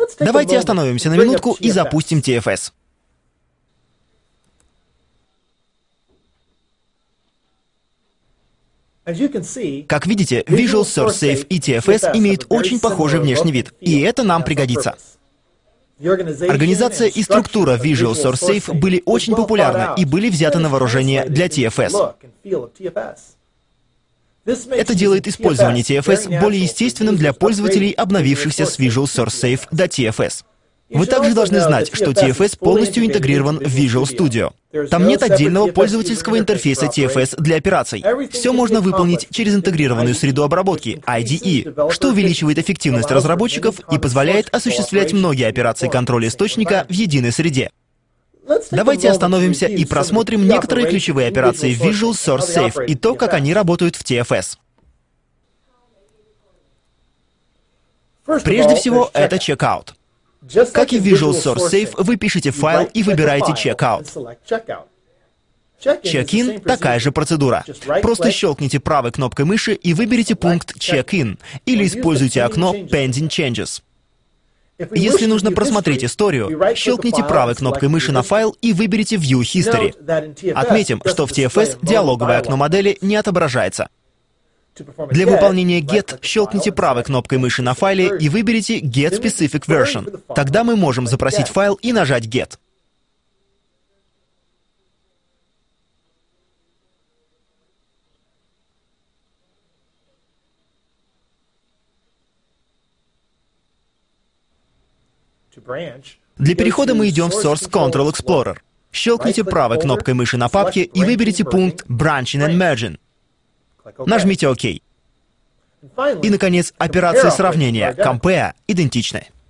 Давайте остановимся на минутку и запустим TFS. Как видите, Visual Source Safe и TFS имеют очень похожий внешний вид, и это нам пригодится. Организация и структура Visual Source Safe были очень популярны и были взяты на вооружение для TFS. Это делает использование TFS более естественным для пользователей, обновившихся с Visual Source Safe до TFS. Вы также должны знать, что TFS полностью интегрирован в Visual Studio. Там нет отдельного пользовательского интерфейса TFS для операций. Все можно выполнить через интегрированную среду обработки, IDE, что увеличивает эффективность разработчиков и позволяет осуществлять многие операции контроля источника в единой среде. Давайте остановимся и просмотрим некоторые ключевые операции Visual Source Safe и то, как они работают в TFS. Прежде всего, это Checkout. Как и в Visual Source Safe, вы пишете файл и выбираете Checkout. Check-in — такая же процедура. Просто щелкните правой кнопкой мыши и выберите пункт Check-in или используйте окно Pending Changes. Если нужно просмотреть историю, щелкните правой кнопкой мыши на файл и выберите View History. Отметим, что в TFS диалоговое окно модели не отображается. Для выполнения GET щелкните правой кнопкой мыши на файле и выберите Get Specific Version. Тогда мы можем запросить файл и нажать Get. Для перехода мы идем в Source Control Explorer. Щелкните правой кнопкой мыши на папке и выберите пункт Branching and Merging. Нажмите ОК. И, наконец, операции сравнения Compare идентичны.